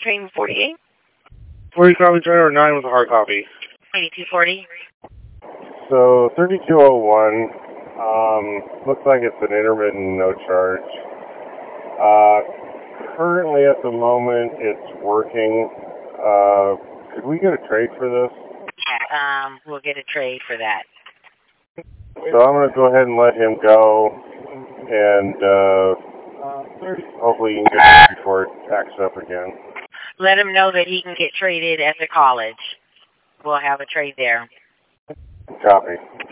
train 48? 40 copy, driver 9 with a hard copy. 8240. So 3201, looks like it's an intermittent no charge. Currently at the moment it's working. Could we get a trade for this? We'll get a trade for that. So I'm going to go ahead and let him go, and hopefully you can get it before it acts up again. Let him know that he can get traded at the college. We'll have a trade there. Copy.